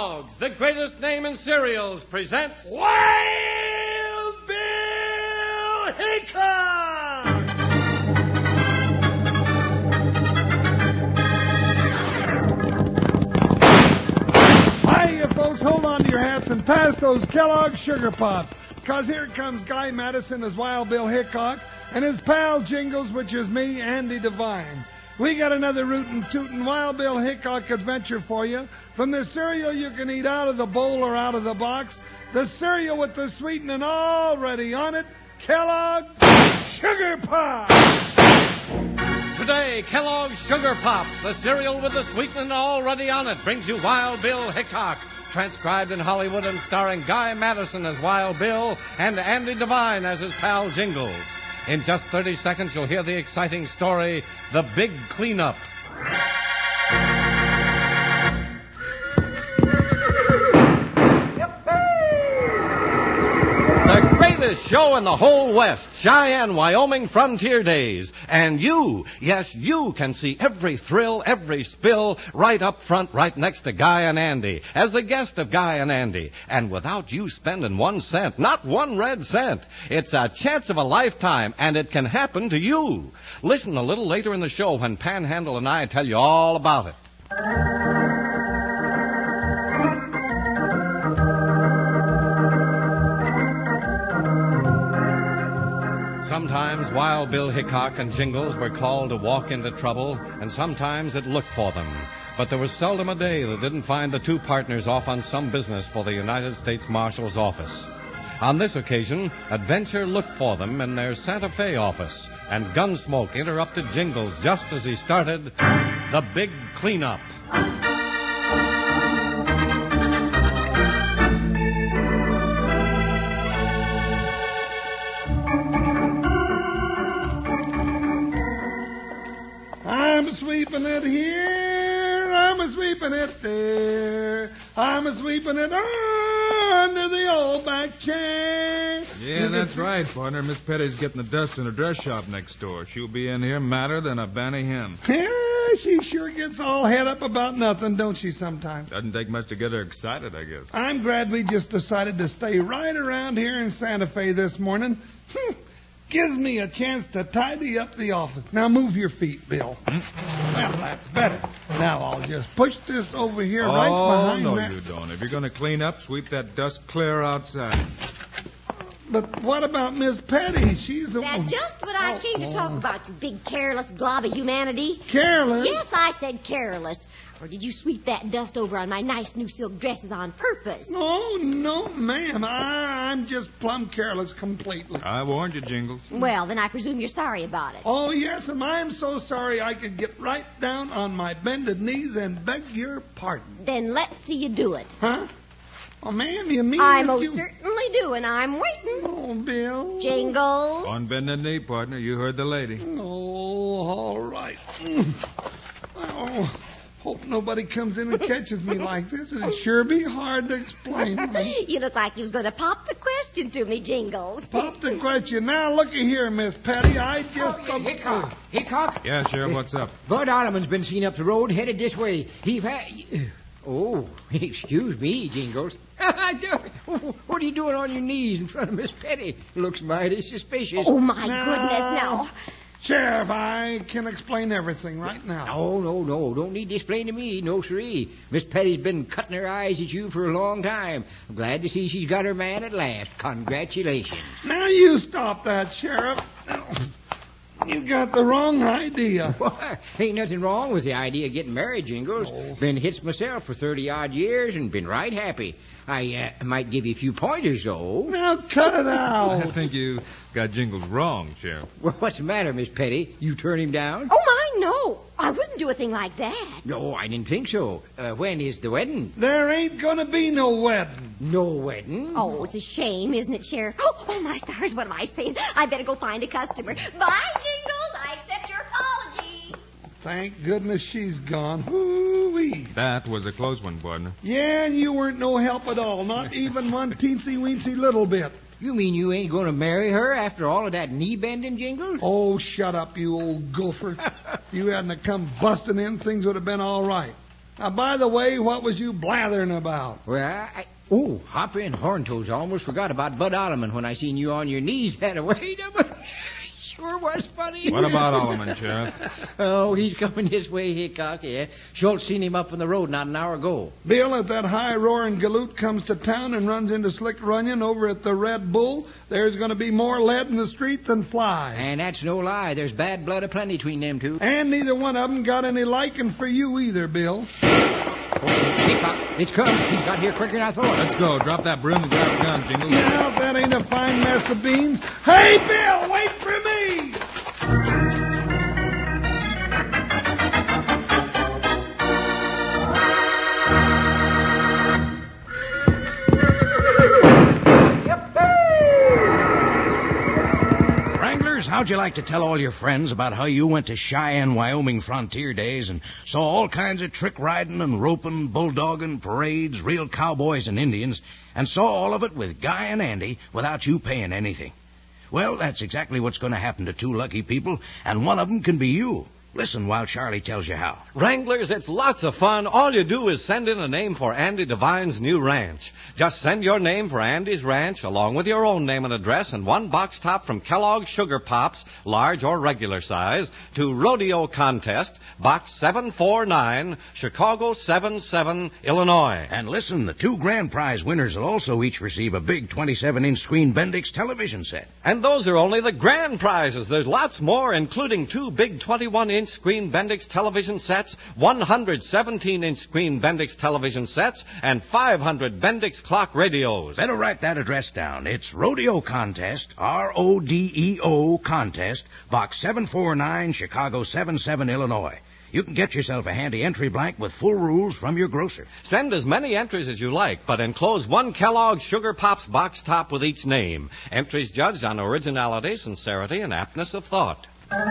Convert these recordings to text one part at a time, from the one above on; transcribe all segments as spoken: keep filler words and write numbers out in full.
Kellogg's, the greatest name in cereals, presents Wild Bill Hickok! Hiya, folks. Hold on to your hats and pass those Kellogg's Sugar Pops, because here comes Guy Madison as Wild Bill Hickok and his pal Jingles, which is me, Andy Devine. We got another rootin' tootin' Wild Bill Hickok adventure for you. From the cereal you can eat out of the bowl or out of the box, the cereal with the sweetening already on it, Kellogg's Sugar Pops! Today, Kellogg's Sugar Pops, the cereal with the sweetening already on it, brings you Wild Bill Hickok, transcribed in Hollywood and starring Guy Madison as Wild Bill and Andy Devine as his pal Jingles. In just thirty seconds, you'll hear the exciting story, The Big Cleanup. The greatest show in the whole West, Cheyenne, Wyoming Frontier Days. And you, yes, you can see every thrill, every spill right up front, right next to Guy and Andy, as the guest of Guy and Andy. And without you spending one cent, not one red cent. It's a chance of a lifetime, and it can happen to you. Listen a little later in the show when Panhandle and I tell you all about it. Sometimes Wild Bill Hickok and Jingles were called to walk into trouble, and sometimes it looked for them. But there was seldom a day that didn't find the two partners off on some business for the United States Marshal's office. On this occasion, adventure looked for them in their Santa Fe office, and Gunsmoke interrupted Jingles just as he started the big cleanup. I'm sweeping it here, I'm a sweeping it there, I'm a sweeping it under the old back chair. Yeah, that's right, partner. Miss Petty's getting the dust in her dress shop next door. She'll be in here madder than a banny hen. Yeah, she sure gets all head up about nothing, don't she, sometimes? Doesn't take much to get her excited, I guess. I'm glad we just decided to stay right around here in Santa Fe this morning. Gives me a chance to tidy up the office. Now move your feet, Bill. Hmm? Well, that's better. Now I'll just push this over here oh, right behind no, that. you don't. If you're going to clean up, sweep that dust clear outside. But what about Miss Petty? She's the That's one. just what I Oh, came to talk oh. about, you big careless glob of humanity. Careless? Yes, I said careless. Or did you sweep that dust over on my nice new silk dresses on purpose? No, no, ma'am. I, I'm just plumb careless completely. I warned you, Jingles. Well, then I presume you're sorry about it. Oh, yes, and I'm so sorry I could get right down on my bended knees and beg your pardon. Then let's see you do it. Huh? Oh, ma'am, you mean I that most you... certainly do, and I'm waiting. Oh, Bill. Jingles. On bended knee, partner. You heard the lady. Oh, all right. Oh, hope nobody comes in and catches me like this. It'd sure be hard to explain. You look like you was going to pop the question to me, Jingles. Pop the question. Now, looky here, Miss Patty. I just... Oh, Hickok. Hickok? Yeah, Sheriff, what's up? Bud Ottoman's been seen up the road, headed this way. He had... Oh, excuse me, Jingles. What are you doing on your knees in front of Miss Petty? Looks mighty suspicious. Oh, my No. goodness, now. Sheriff, I can explain everything right now. No, no, no. Don't need to explain to me. No, siree. Miss Petty's been cutting her eyes at you for a long time. I'm glad to see she's got her man at last. Congratulations. Now you stop that, Sheriff. You got the wrong idea. Why, ain't nothing wrong with the idea of getting married, Jingles. No. Been hitched myself for thirty-odd years and been right happy. I uh, might give you a few pointers, though. Now cut it I out. think you got Jingles wrong, Sheriff. Well, what's the matter, Miss Petty? You turn him down? Oh, my, no. I wouldn't do a thing like that. No, I didn't think so. Uh, when is the wedding? There ain't gonna be no wedding. No wedding? Oh, it's a shame, isn't it, Sheriff? Oh, oh, my stars, what am I saying? I better go find a customer. Bye, Jingles. I accept your apology. Thank goodness she's gone. Hoo-wee. That was a close one, partner. Yeah, and you weren't no help at all. Not even one teensy-weensy little bit. You mean you ain't going to marry her after all of that knee-bending, Jingles? Oh, shut up, you old gopher. You hadn't have come busting in, things would have been all right. Now, by the way, what was you blathering about? Well, I... Oh, Hopper and Horntoes, I almost forgot about Bud Alleman when I seen you on your knees that away. Sure was funny. What about Alleman, Sheriff? Oh, he's coming this way, Hickok, yeah. Schultz seen him up on the road not an hour ago. Bill, if that high-roaring galoot comes to town and runs into Slick Runyon over at the Red Bull, there's going to be more lead in the street than flies. And that's no lie. There's bad blood aplenty between them two. And neither one of them got any liking for you either, Bill. Oh, Hickok, it's come. He's got here quicker than I thought. Let's go. Drop that broom and grab a gun, Jingles. Now, if that ain't a fine mess of beans. Hey, Bill, wait for me! How'd you like to tell all your friends about how you went to Cheyenne, Wyoming frontier days and saw all kinds of trick riding and roping, bulldogging, parades, real cowboys and Indians, and saw all of it with Guy and Andy without you paying anything? Well, that's exactly what's going to happen to two lucky people, and one of them can be you. Listen while Charlie tells you how. Wranglers, it's lots of fun. All you do is send in a name for Andy Devine's new ranch. Just send your name for Andy's ranch along with your own name and address and one box top from Kellogg's Sugar Pops, large or regular size, to Rodeo Contest, Box seven four nine, Chicago seven seven, Illinois. And listen, the two grand prize winners will also each receive a big twenty-seven inch screen Bendix television set. And those are only the grand prizes. There's lots more, including two big twenty-one inch screen Bendix television sets, one hundred seventeen inch screen Bendix television sets, and five hundred Bendix clock radios. Better write that address down. It's Rodeo Contest, R O D E O Contest, Box seven four nine, Chicago seven seven, Illinois. You can get yourself a handy entry blank with full rules from your grocer. Send as many entries as you like, but enclose one Kellogg's Sugar Pops box top with each name. Entries judged on originality, sincerity, and aptness of thought.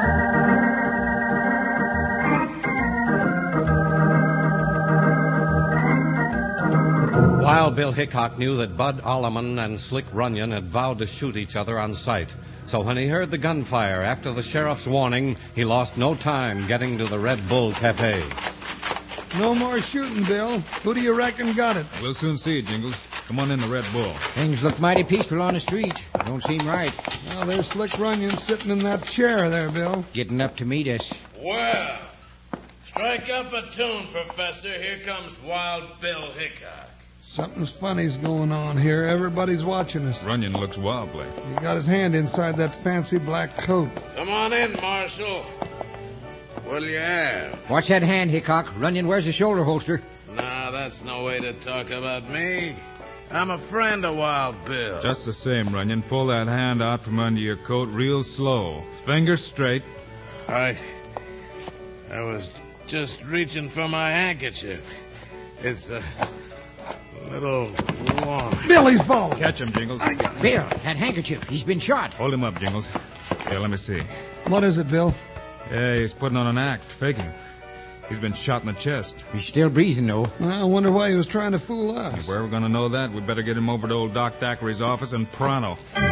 Wild Bill Hickok knew that Bud Alleman and Slick Runyon had vowed to shoot each other on sight. So when he heard the gunfire after the sheriff's warning, he lost no time getting to the Red Bull Cafe. No more shooting, Bill. Who do you reckon got it? We'll soon see, Jingles. Come on in the Red Bull. Things look mighty peaceful on the street. Don't seem right. Well, there's Slick Runyon sitting in that chair there, Bill. Getting up to meet us. Well, strike up a tune, Professor. Here comes Wild Bill Hickok. Something's funny's going on here. Everybody's watching us. Runyon looks wobbly. He got his hand inside that fancy black coat. Come on in, Marshal. What'll you have? Watch that hand, Hickok. Runyon wears a shoulder holster. Nah, that's no way to talk about me. I'm a friend of Wild Bill. Just the same, Runyon. Pull that hand out from under your coat real slow. Fingers straight. I... I was just reaching for my handkerchief. It's a little long. Billy's falling. Catch him, Jingles. Bill, that handkerchief. He's been shot. Hold him up, Jingles. Here, let me see. What is it, Bill? Yeah, he's putting on an act, faking. He's been shot in the chest. He's still breathing, though. Well, I wonder why he was trying to fool us. If we're ever going to know that, we'd better get him over to old Doc Thackeray's office in pronto.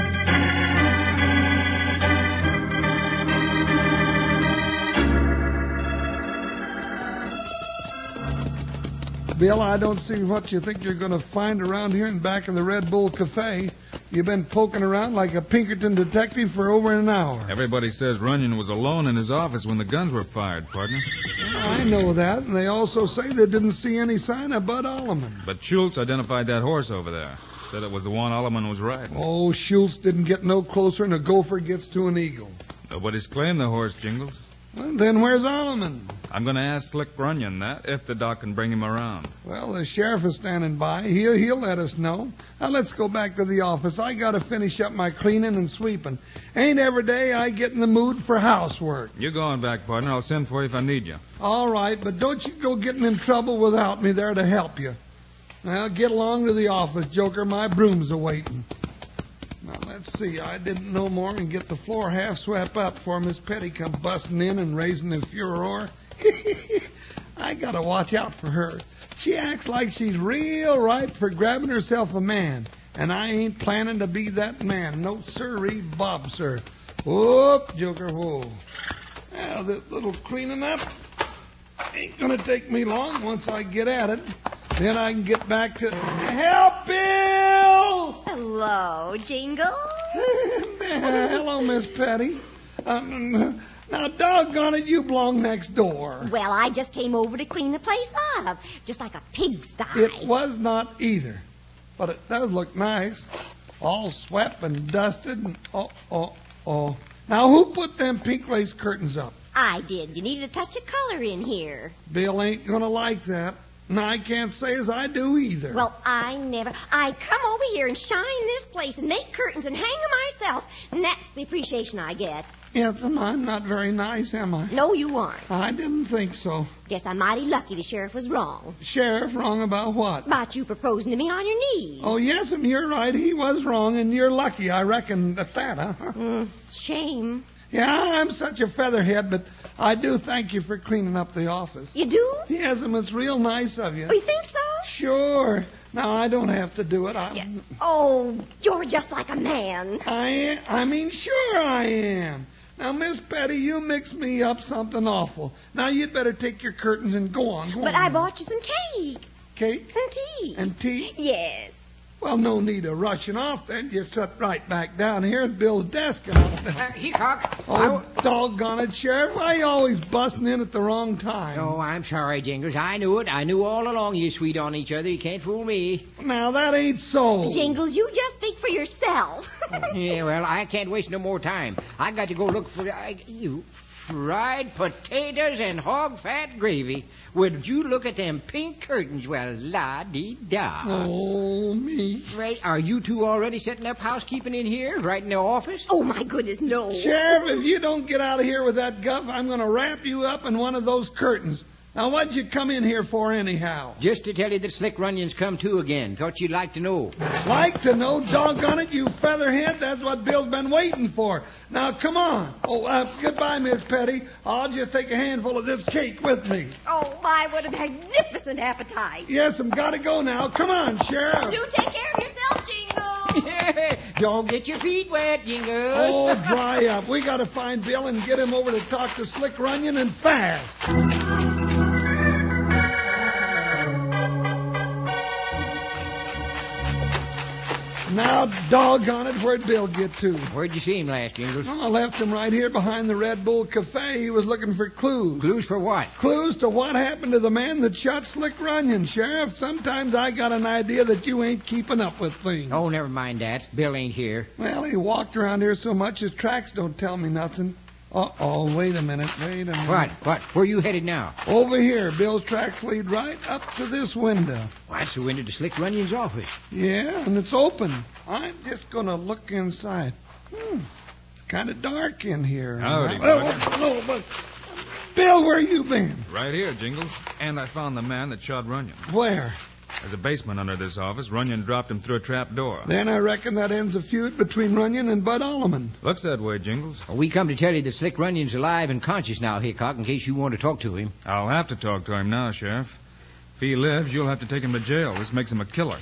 Bill, I don't see what you think you're going to find around here in back of the Red Bull Cafe. You've been poking around like a Pinkerton detective for over an hour. Everybody says Runyon was alone in his office when the guns were fired, partner. I know that, and they also say they didn't see any sign of Bud Alleman. But Schultz identified that horse over there. Said it was the one Alleman was riding. Oh, Schultz didn't get no closer than a gopher gets to an eagle. Nobody's claimed the horse, Jingles. Well, then where's Alleman? I'm going to ask Slick Runyon that, if the doc can bring him around. Well, the sheriff is standing by. He'll, he'll let us know. Now, let's go back to the office. I got to finish up my cleaning and sweeping. Ain't every day I get in the mood for housework. You're going back, partner. I'll send for you if I need you. All right, but don't you go getting in trouble without me there to help you. Now, get along to the office, Joker. My broom's a-waiting. Now, let's see. I didn't know more than get the floor half swept up before Miss Petty come busting in and raising the furor. I got to watch out for her. She acts like she's real ripe for grabbing herself a man, and I ain't planning to be that man. No sirree, Bob, sir. Whoop, Joker, whoa. Now, this little cleaning up. Ain't gonna take me long once I get at it. Then I can get back to... Help, Bill! Hello, Jingles. Hello, Miss Petty. Um, now, doggone it, you belong next door. Well, I just came over to clean the place up, just like a pigsty. It was not either, but it does look nice. All swept and dusted. And, oh, oh, oh. Now, who put them pink lace curtains up? I did. You needed a touch of color in here. Bill ain't gonna like that. And I can't say as I do either. Well, I never. I come over here and shine this place and make curtains and hang them myself, and that's the appreciation I get. Yes, and I'm not very nice, am I? No, you aren't. I didn't think so. Guess I'm mighty lucky the sheriff was wrong. Sheriff, wrong about what? About you proposing to me on your knees. Oh, yes, and you're right. He was wrong, and you're lucky, I reckon, at that, huh? Mm, shame. Yeah, I'm such a featherhead, but I do thank you for cleaning up the office. You do? Yes, and it's real nice of you. Oh, you think so? Sure. Now, I don't have to do it. I, Yeah. Oh, you're just like a man. I am. I mean, sure I am. Now, Miss Petty, you mixed me up something awful. Now, you'd better take your curtains and go on. Go But on. I bought you some cake Cake and tea. and tea? Yes. Well, no need of rushing off then. Just sit right back down here at Bill's desk. And I'll... Uh, Hickok. Oh, doggone it, Sheriff. Why you always busting in at the wrong time? Oh, I'm sorry, Jingles. I knew it. I knew all along you sweet on each other. You can't fool me. Now, that ain't so. Jingles, you just speak for yourself. Yeah, well, I can't waste no more time. I got to go look for uh, you fried potatoes and hog fat gravy. Would you look at them pink curtains? Well, la-dee-da. Oh, me. Ray, are you two already setting up housekeeping in here, right in the office? Oh, my goodness, no. Sheriff, if you don't get out of here with that guff, I'm going to wrap you up in one of those curtains. Now, what'd you come in here for anyhow? Just to tell you that Slick Runyon's come to again. Thought you'd like to know. Like to know? Doggone it, you featherhead. That's what Bill's been waiting for. Now, come on. Oh, uh, goodbye, Miss Petty. I'll just take a handful of this cake with me. Oh, my, what a magnificent appetite. Yes, I'm got to go now. Come on, Sheriff. Do take care of yourself, Jingle. Don't get your feet wet, Jingle. Oh, dry up. We got to find Bill and get him over to talk to Slick Runyon and fast. Now, doggone it, where'd Bill get to? Where'd you see him last, Jingles? Well, I left him right here behind the Red Bull Cafe. He was looking for clues. Clues for what? Clues to what happened to the man that shot Slick Runyon, Sheriff. Sometimes I got an idea that you ain't keeping up with things. Oh, never mind that. Bill ain't here. Well, he walked around here so much his tracks don't tell me nothing. Uh-oh, wait a minute, wait a minute. What? What? Where you headed now? Over here. Bill's tracks lead right up to this window. Well, that's the window to Slick Runyon's office. Yeah, and it's open. I'm just going to look inside. Hmm, kind of dark in here. Howdy, oh, partner. no, but Bill, where you been? Right here, Jingles. And I found the man that shot Runyon. Where? There's a basement under this office. Runyon dropped him through a trap door. Then I reckon that ends the feud between Runyon and Bud Alleman. Looks that way, Jingles. Well, we come to tell you that Slick Runyon's alive and conscious now, Hickok, in case you want to talk to him. I'll have to talk to him now, Sheriff. If he lives, you'll have to take him to jail. This makes him a killer.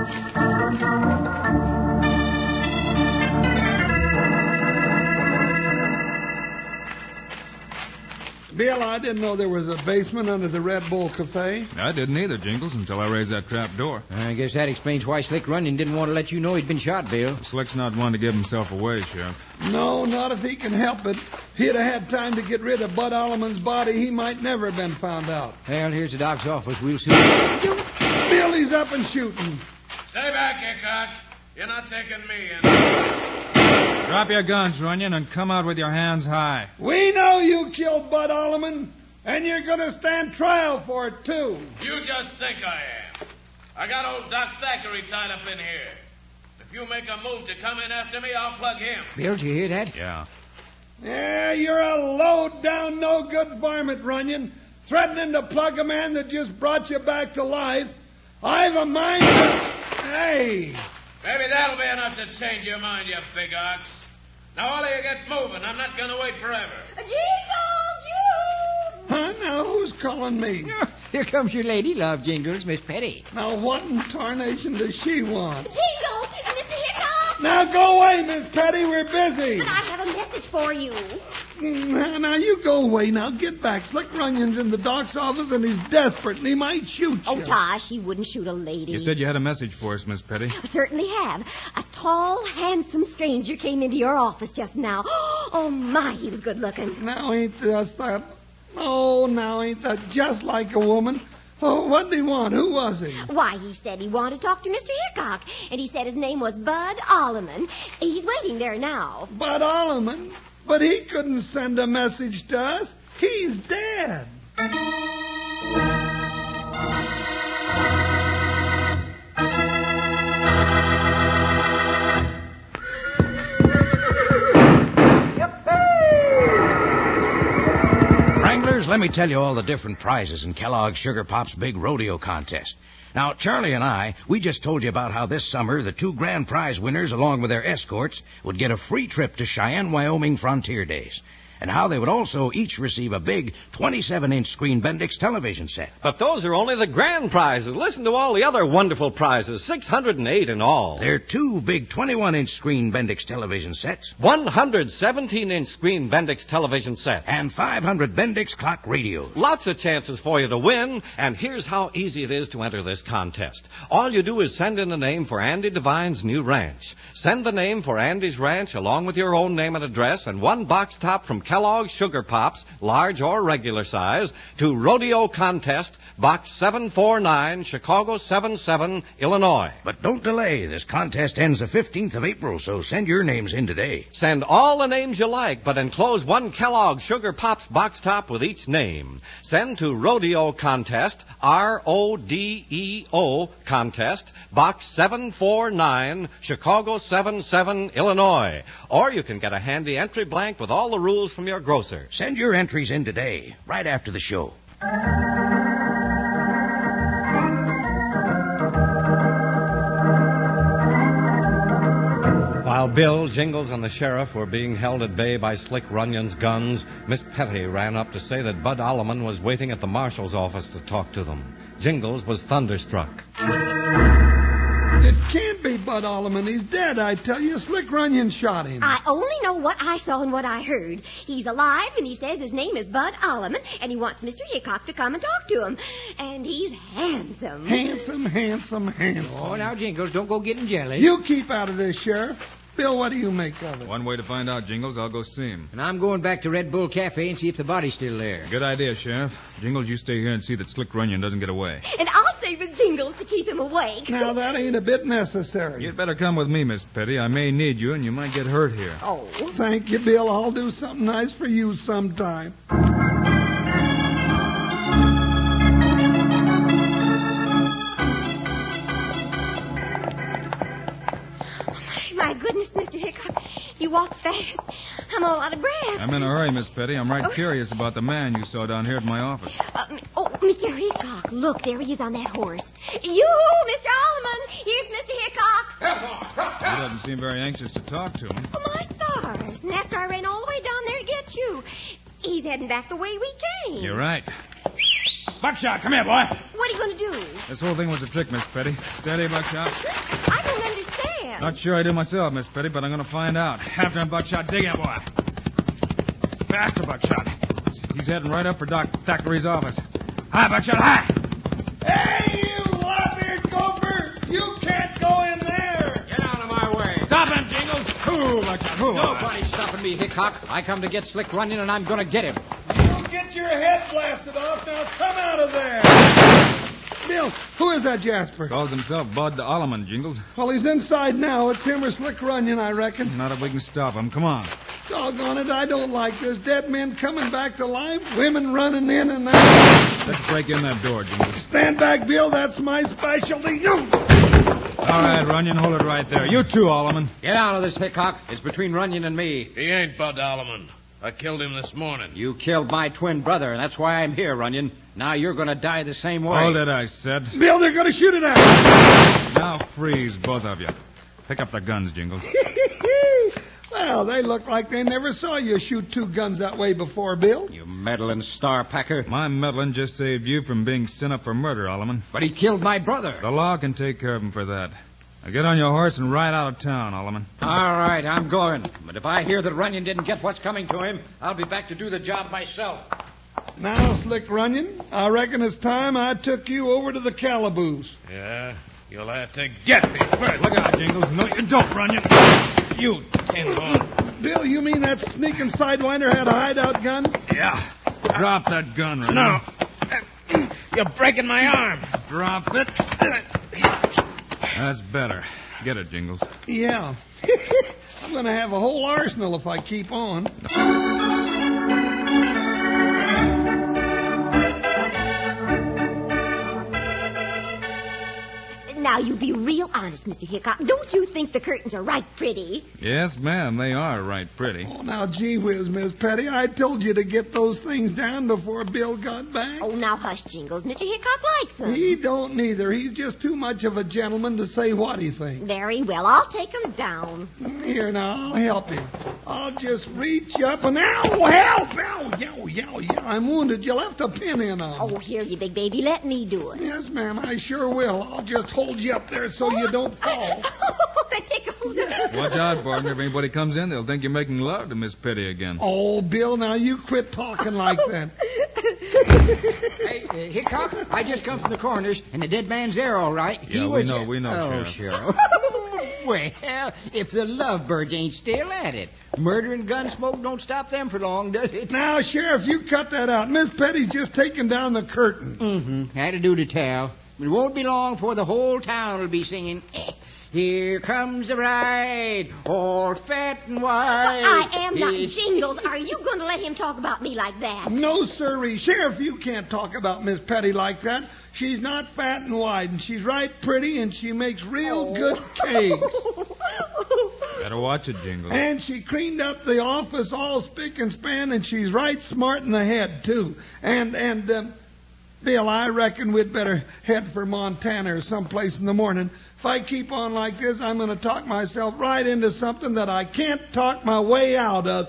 Bill, I didn't know there was a basement under the Red Bull Cafe. I didn't either, Jingles, until I raised that trap door. I guess that explains why Slick Runyon didn't want to let you know he'd been shot, Bill. Slick's not one to give himself away, Sheriff. No, not if he can help it. If he'd have had time to get rid of Bud Alleman's body, he might never have been found out. Well, here's the doc's office. We'll see. Bill, he's up and shooting. Stay back, Hickok. You're not taking me in. Drop your guns, Runyon, and come out with your hands high. We know you killed Bud Alleman, and you're going to stand trial for it, too. You just think I am. I got old Doc Thackeray tied up in here. If you make a move to come in after me, I'll plug him. Bill, did you hear that? Yeah. Yeah, you're a low-down, no-good varmint, Runyon, threatening to plug a man that just brought you back to life. I've a mind to... Hey... Maybe that'll be enough to change your mind, you big ox. Now, all of you get moving. I'm not going to wait forever. Jingles, you! Huh? Now, who's calling me? Here comes your lady love, Jingles, Miss Petty. Now, what in tarnation does she want? Jingles, Mister Hickok! Now, go away, Miss Petty. We're busy. But I have a message for you. Now, now, you go away now. Get back. Slick Runyon's in the doc's office, and he's desperate, and he might shoot you. Oh, Tosh, he wouldn't shoot a lady. You said you had a message for us, Miss Petty. I certainly have. A tall, handsome stranger came into your office just now. Oh, my, he was good looking. Now ain't just that... Oh, now ain't that just like a woman? Oh, what did he want? Who was he? Why, he said he wanted to talk to Mister Hickok, and he said his name was Bud Alleman. He's waiting there now. Bud Alleman? But he couldn't send a message to us. He's dead. Wranglers, let me tell you all the different prizes in Kellogg's Sugar Pop's big rodeo contest. Now, Charlie and I, we just told you about how this summer the two grand prize winners, along with their escorts, would get a free trip to Cheyenne, Wyoming Frontier Days. And how they would also each receive a big twenty-seven inch screen Bendix television set. But those are only the grand prizes. Listen to all the other wonderful prizes, six hundred eight in all. There are two big twenty-one inch screen Bendix television sets. one hundred seventeen inch screen Bendix television sets. And five hundred Bendix clock radios. Lots of chances for you to win, and here's how easy it is to enter this contest. All you do is send in a name for Andy Devine's new ranch. Send the name for Andy's ranch along with your own name and address and one box top from Kellogg's Sugar Pops, large or regular size, to Rodeo Contest, Box seven forty-nine, Chicago seventy-seven, Illinois. But don't delay. This contest ends the fifteenth of April, so send your names in today. Send all the names you like, but enclose one Kellogg's Sugar Pops box top with each name. Send to Rodeo Contest, R O D E O Contest, Box seven forty-nine, Chicago seventy-seven, Illinois. Or you can get a handy entry blank with all the rules from your grocer. Send your entries in today, right after the show. While Bill, Jingles, and the sheriff were being held at bay by Slick Runyon's guns, Miss Petty ran up to say that Bud Alleman was waiting at the marshal's office to talk to them. Jingles was thunderstruck. It can't be Bud Alleman. He's dead, I tell you. Slick Runyon shot him. I only know what I saw and what I heard. He's alive, and he says his name is Bud Alleman, and he wants Mister Hickok to come and talk to him. And he's handsome. Handsome, handsome, handsome. Oh, now, Jingles, don't go getting jealous. You keep out of this, Sheriff. Bill, what do you make of it? One way to find out, Jingles, I'll go see him. And I'm going back to Red Bull Cafe and see if the body's still there. Good idea, Sheriff. Jingles, you stay here and see that Slick Runyon doesn't get away. And I'll stay with Jingles to keep him awake. Now, that ain't a bit necessary. You'd better come with me, Miss Petty. I may need you, and you might get hurt here. Oh. Thank you, Bill. I'll do something nice for you sometime. My goodness, Mister Hickok, you walk fast. I'm all out of breath. I'm in a hurry, Miss Petty. I'm right oh. curious about the man you saw down here at my office. Uh, oh, Mister Hickok, look, there he is on that horse. You, Mister Alleman, here's Mister Hickok. He doesn't seem very anxious to talk to him. Oh, my stars. And after I ran all the way down there to get you, he's heading back the way we came. You're right. Buckshot, come here, boy. What are you going to do? This whole thing was a trick, Miss Petty. Steady, Buckshot. I don't understand. Not sure I do myself, Miss Petty, but I'm going to find out. After him, Buckshot. Dig in, boy. Faster, Buckshot. He's heading right up for Doc Thackeray's office. Hi, Buckshot, hi. Hey, you lop-eared gopher! You can't go in there! Get out of my way. Stop him, Jingles. Ooh, Buckshot, ooh. Nobody's stopping me, Hickok. I come to get Slick Runyon, and I'm going to get him. You'll get your head blasted off. Now come out of there. Bill, who is that Jasper? Calls himself Bud Alleman, Jingles. Well, he's inside now. It's him or Slick Runyon, I reckon. Not if we can stop him. Come on. Doggone it, I don't like this. Dead men coming back to life, women running in and out. Let's break in that door, Jingles. Stand back, Bill. That's my specialty. You. All right, Runyon, hold it right there. You too, Alleman. Get out of this, Hickok. It's between Runyon and me. He ain't Bud Alleman. I killed him this morning. You killed my twin brother, and that's why I'm here, Runyon. Now you're going to die the same way. Hold it, I said. Bill, they're going to shoot it at us. Now freeze, both of you. Pick up the guns, Jingles. Well, they look like they never saw you shoot two guns that way before, Bill. You meddling star packer. My meddling just saved you from being sent up for murder, Alleman. But he killed my brother. The law can take care of him for that. Now get on your horse and ride out of town, Alleman. All right, I'm going. But if I hear that Runyon didn't get what's coming to him, I'll be back to do the job myself. Now, Slick Runyon, I reckon it's time I took you over to the calaboose. Yeah, you'll have to get me first. Look out, Jingles. No, you don't, Runyon. You tin horn. Bill, you mean that sneaking sidewinder had a hideout gun? Yeah. Drop that gun, Runyon. No. You're breaking my arm. Drop it. That's better. Get it, Jingles. Yeah. I'm going to have a whole arsenal if I keep on. Now, you be real honest, Mister Hickok. Don't you think the curtains are right pretty? Yes, ma'am, they are right pretty. Oh, now, gee whiz, Miss Petty, I told you to get those things down before Bill got back. Oh, now hush, Jingles. Mister Hickok likes them. He don't neither. He's just too much of a gentleman to say what he thinks. Very well. I'll take them down. Here, now, I'll help him. I'll just reach up and... Ow, help! Ow, yow, yow, yow. I'm wounded. You left a pin in on Oh, here, you big baby. Let me do it. Yes, ma'am, I sure will. I'll just hold you up there so you don't fall. Oh, that tickles. Watch out, partner. If anybody comes in, they'll think you're making love to Miss Petty again. Oh, Bill, now you quit talking like that. Hey, uh, Hickok, I just come from the corners, and the dead man's there, all right. Yeah, He we was, know, uh, we know, oh, Sheriff. Well, if the lovebirds ain't still at it, murder and gun smoke don't stop them for long, does it? Now, Sheriff, you cut that out. Miss Petty's just taking down the curtain. Mm-hmm. Had to do to tell. It won't be long before the whole town will be singing, "Here comes the bride, all fat and white." I am not It's- Jingles. Are you going to let him talk about me like that? No, sirree. Sheriff, you can't talk about Miss Petty like that. She's not fat and wide, and she's right pretty, and she makes real Oh. good cakes. Better watch it, Jingles. And she cleaned up the office all spick and span, and she's right smart in the head, too. And, and, um, Bill, I reckon we'd better head for Montana or someplace in the morning. If I keep on like this, I'm going to talk myself right into something that I can't talk my way out of.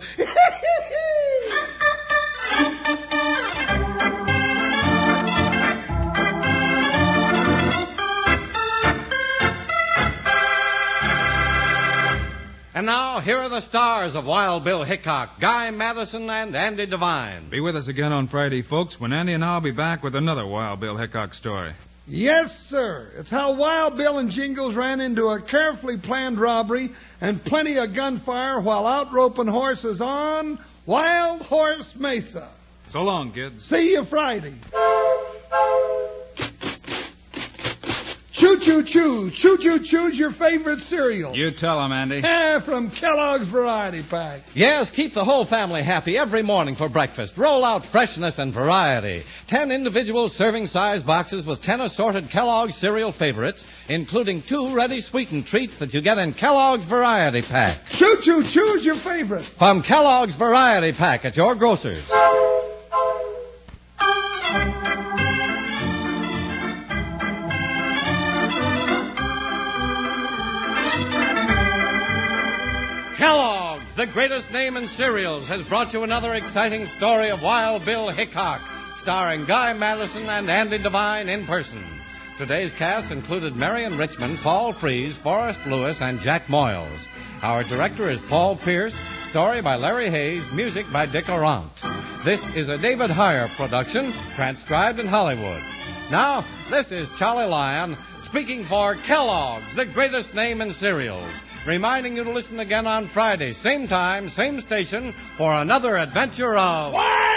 And now, here are the stars of Wild Bill Hickok, Guy Madison, and Andy Devine. Be with us again on Friday, folks, when Andy and I'll be back with another Wild Bill Hickok story. Yes, sir. It's how Wild Bill and Jingles ran into a carefully planned robbery and plenty of gunfire while out roping horses on Wild Horse Mesa. So long, kids. See you Friday. Choo choo choo. Choo choo choo's your favorite cereal. You tell him, Andy. Eh, from Kellogg's Variety Pack. Yes, keep the whole family happy every morning for breakfast. Roll out freshness and variety. Ten individual serving size boxes with ten assorted Kellogg's cereal favorites, including two ready sweetened treats that you get in Kellogg's Variety Pack. Choo choo choo's your favorite. From Kellogg's Variety Pack at your grocer's. Kellogg's, the greatest name in cereals, has brought you another exciting story of Wild Bill Hickok, starring Guy Madison and Andy Devine in person. Today's cast included Marion Richmond, Paul Frees, Forrest Lewis, and Jack Moyles. Our director is Paul Pierce, story by Larry Hayes, music by Dick Arant. This is a David Heyer production, transcribed in Hollywood. Now, this is Charlie Lyon, speaking for Kellogg's, the greatest name in cereals, reminding you to listen again on Friday, same time, same station, for another adventure of... Wild